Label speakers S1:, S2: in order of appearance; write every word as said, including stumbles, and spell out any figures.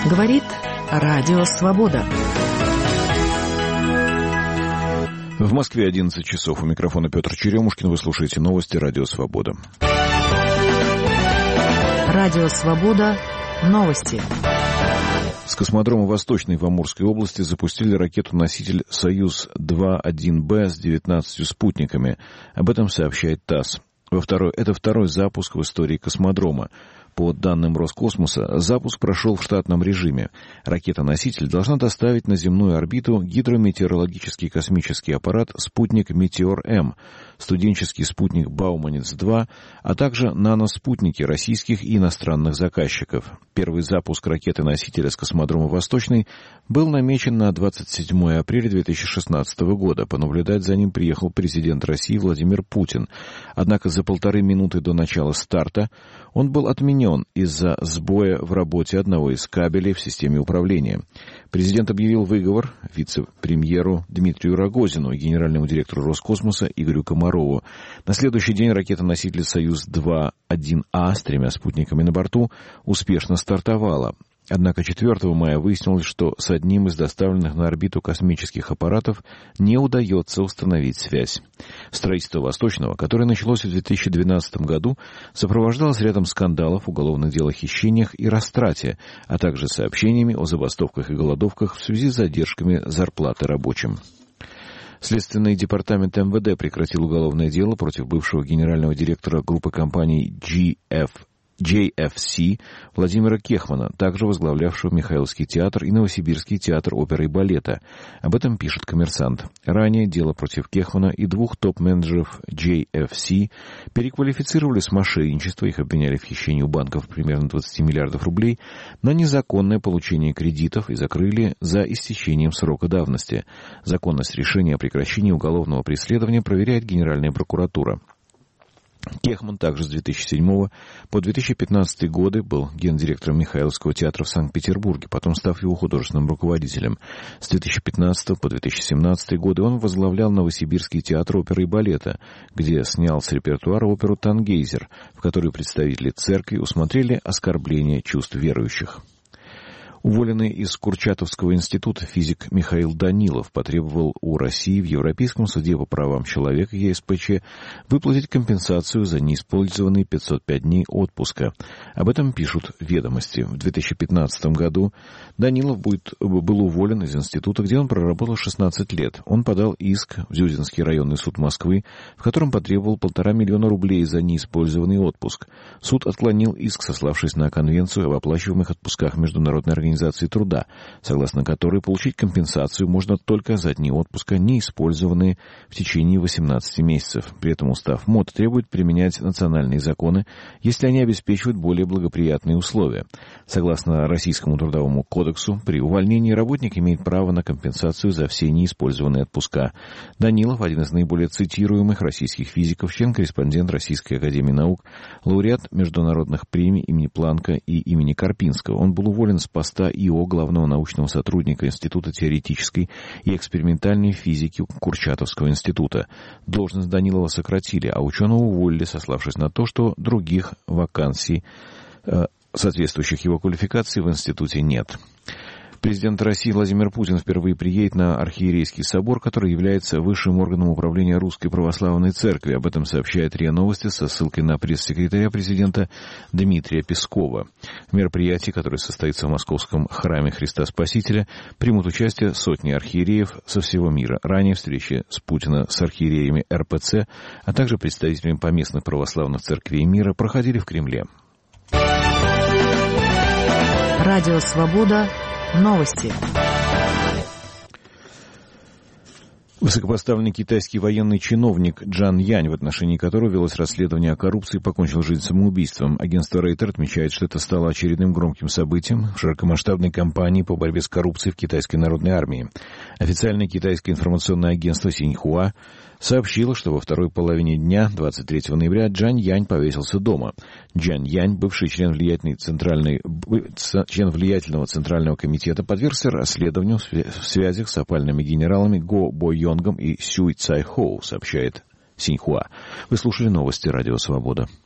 S1: Говорит Радио Свобода.
S2: В Москве одиннадцать часов. У микрофона Петр Черемушкин. Вы слушаете новости Радио Свобода.
S1: Радио Свобода. Новости.
S2: С космодрома Восточный в Амурской области запустили ракету-носитель «Союз-два один Б» с девятнадцатью спутниками. Об этом сообщает ТАСС. Во второй, это второй запуск в истории космодрома. По данным Роскосмоса, запуск прошел в штатном режиме. Ракета-носитель должна доставить на земную орбиту гидрометеорологический космический аппарат «Спутник Метеор-М», студенческий спутник «Бауманец-два», а также наноспутники российских и иностранных заказчиков. Первый запуск ракеты-носителя с космодрома «Восточный» был намечен на двадцать седьмое апреля две тысячи шестнадцатого года. Понаблюдать за ним приехал президент России Владимир Путин. Однако за полторы минуты до начала старта он был отменен из-за сбоя в работе одного из кабелей в системе управления. Президент объявил выговор вице-премьеру Дмитрию Рогозину и генеральному директору Роскосмоса Игорю Комарову. На следующий день ракета-носитель «Союз-два один А» с тремя спутниками на борту успешно стартовала. Однако четвёртого мая выяснилось, что с одним из доставленных на орбиту космических аппаратов не удается установить связь. Строительство «Восточного», которое началось в две тысячи двенадцатом году, сопровождалось рядом скандалов, уголовных дел о хищениях и растрате, а также сообщениями о забастовках и голодовках в связи с задержками зарплаты рабочим. Следственный департамент эм вэ дэ прекратил уголовное дело против бывшего генерального директора группы компаний джи эф джей эф си Владимира Кехмана, также возглавлявшего Михайловский театр и Новосибирский театр оперы и балета. Об этом пишет «Коммерсант». Ранее дело против Кехмана и двух топ-менеджеров джей эф си переквалифицировали с мошенничества, их обвиняли в хищении у банков примерно двадцать миллиардов рублей, на незаконное получение кредитов и закрыли за истечением срока давности. Законность решения о прекращении уголовного преследования проверяет Генеральная прокуратура. Кехман также с две тысячи седьмого по две тысячи пятнадцатый годы был гендиректором Михайловского театра в Санкт-Петербурге, потом став его художественным руководителем. С две тысячи пятнадцатого по две тысячи семнадцатый годы он возглавлял Новосибирский театр оперы и балета, где снял с репертуара оперу «Тангейзер», в которой представители церкви усмотрели оскорбление чувств верующих. Уволенный из Курчатовского института физик Михаил Данилов потребовал у России в Европейском суде по правам человека е эс пэ че выплатить компенсацию за неиспользованные пятьсот пять дней отпуска. Об этом пишут «Ведомости». В две тысячи пятнадцатом году Данилов будет, был уволен из института, где он проработал шестнадцать лет. Он подал иск в Зюзинский районный суд Москвы, в котором потребовал полтора миллиона рублей за неиспользованный отпуск. Суд отклонил иск, сославшись на Конвенцию об оплачиваемых отпусках Международной организации труда, согласно которой получить компенсацию можно только за дни отпуска, не использованные в течение восемнадцати месяцев. При этом устав МОД требует применять национальные законы, если они обеспечивают более благоприятные условия. Согласно Российскому трудовому кодексу, при увольнении работник имеет право на компенсацию за все неиспользованные отпуска. Данилов, один из наиболее цитируемых российских физиков, член-корреспондент Российской академии наук, лауреат международных премий имени Планка и имени Карпинского. Он был уволен с поста и о главного научного сотрудника Института теоретической и экспериментальной физики Курчатовского института. Должность Данилова сократили, а ученого уволили, сославшись на то, что других вакансий, соответствующих его квалификации, в институте нет. Президент России Владимир Путин впервые приедет на Архиерейский собор, который является высшим органом управления Русской Православной Церкви. Об этом сообщает РИА Новости со ссылкой на пресс-секретаря президента Дмитрия Пескова. В мероприятии, которое состоится в Московском храме Христа Спасителя, примут участие сотни архиереев со всего мира. Ранее встречи с Путина с архиереями эр пэ цэ, а также представителями поместных православных церквей мира проходили в Кремле.
S1: Радио «Свобода». Новости.
S2: Высокопоставленный китайский военный чиновник Джан Янь, в отношении которого велось расследование о коррупции, покончил жизнь самоубийством. Агентство Рейтер отмечает, что это стало очередным громким событием в широкомасштабной кампании по борьбе с коррупцией в китайской народной армии. Официальное китайское информационное агентство Синьхуа сообщило, что во второй половине дня, двадцать третьего ноября, Джан Янь повесился дома. Джан Янь, бывший член, влиятельной центральной, член влиятельного Центрального комитета, подвергся расследованию в связях с опальными генералами Го Бо Йонгом и Сюй Цай Хоу, сообщает Синьхуа. Вы слушали новости Радио Свобода.